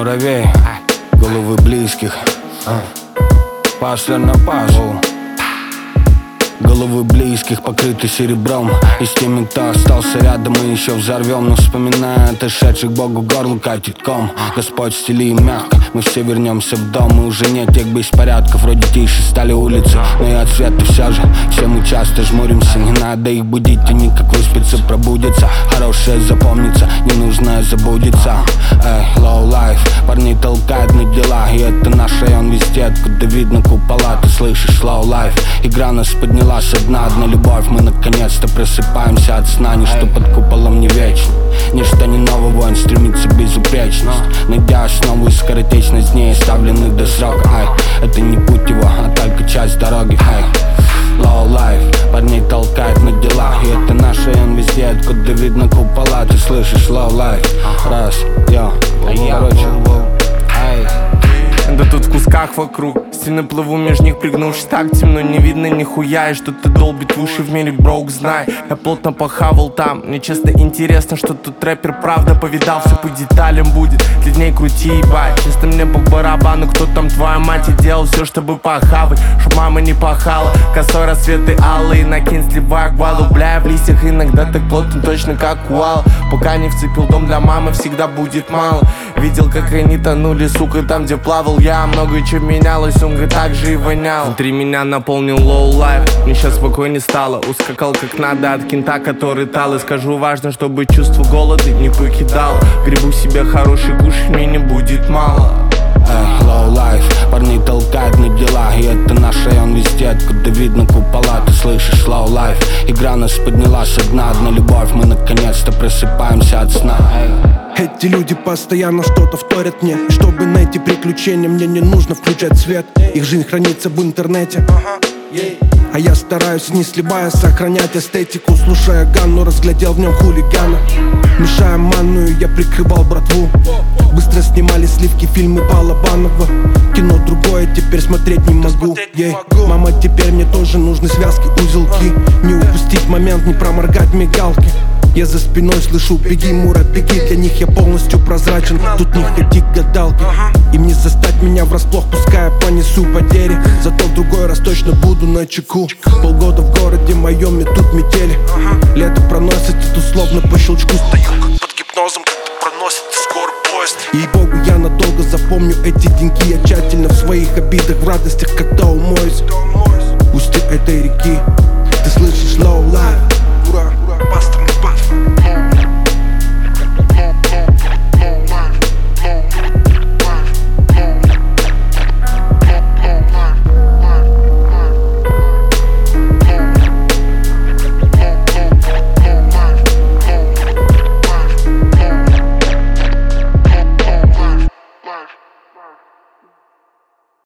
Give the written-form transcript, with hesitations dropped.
муравей, головы близких, паслер на пазл. Головы близких покрыты серебром. И с теми, кто остался рядом, мы еще взорвем. Но вспоминая отошедших Богу горло катит ком. Господь, стели и мягко, мы все вернемся в дом. И уже нет тех беспорядков, вроде тише стали улицы. Но и от света все же, все мы часто жмуримся. Не надо их будить, они как выспятся, пробудятся. Хорошее запомнится, ненужное забудется. Эй, low life, парни толкают на дела. И это наш район везде, откуда видно купола. Ты слышишь, low life, игра нас подняла со дна. Одна любовь, мы наконец-то просыпаемся от сна. Ничто под куполом не вечно, ничто не новый воин стремится к безупречности, найдя основу и скоротечность дней, оставленных до срока. Ай, это не путь его, а только часть дороги. Ай, low life, парней толкает на дела. И это наш район везде, откуда видно купола. Ты слышишь, low life, раз, йо, короче, ай. Да тут в кусках вокруг стены плыву, между них пригнувшись. Так темно, не видно нихуя. И что-то долбит выше в мире, броук, знай. Я плотно похавал там. Мне честно интересно, что тут рэпер правда повидал. Все по деталям будет, для дней крути, ебать. Честно мне по барабану, кто там твоя мать. И делал все, чтобы похавать, чтоб мама не пахала. Косой рассветы алые, накинь, сливая гвалу. Бля, в листьях иногда так плотно, точно как уал. Пока не вцепил дом для мамы, всегда будет мало. Видел, как они тонули, сука, там, где плавал я. Много чего менялось, он говорит, так же и вонял. Внутри меня наполнил low life, мне сейчас спокойнее стало. Ускакал как надо от кента, который тал. И скажу, важно, чтобы чувство голода не покидало. Гребу себе хороший куш, мне не будет мало. Low life, парни толкают на дела. И это наш район везде, откуда видно купола. Ты слышишь, low life, игра нас подняла со дна. Одна любовь, мы наконец-то просыпаемся от сна. Эти люди постоянно что-то вторят мне. И чтобы найти приключения, мне не нужно включать свет. Их жизнь хранится в интернете. А я стараюсь, не сливая, сохранять эстетику. Слушая Ганну, разглядел в нем хулигана. Мешая манную, я прикрывал братву. Быстро снимали сливки, фильмы Балабанова. Кино другое, теперь смотреть не могу. Мама, теперь мне тоже нужны связки, узелки. Не упустить момент, не проморгать мигалки. Я за спиной слышу, беги, Мура, беги. Для них я полностью прозрачен, тут не ходи к гадалке. Им не застать меня врасплох, пускай я понесу потери. Зато в другой раз точно буду начеку. Полгода в городе моем, и тут метели. Лето проносится тут словно по щелчку. Стою как под гипнозом, когда проносится скоро поезд. Ей-богу, я надолго запомню эти деньги. Я тщательно в своих обидах, в радостях, когда умоюсь. Устье этой реки, ты слышишь, low life.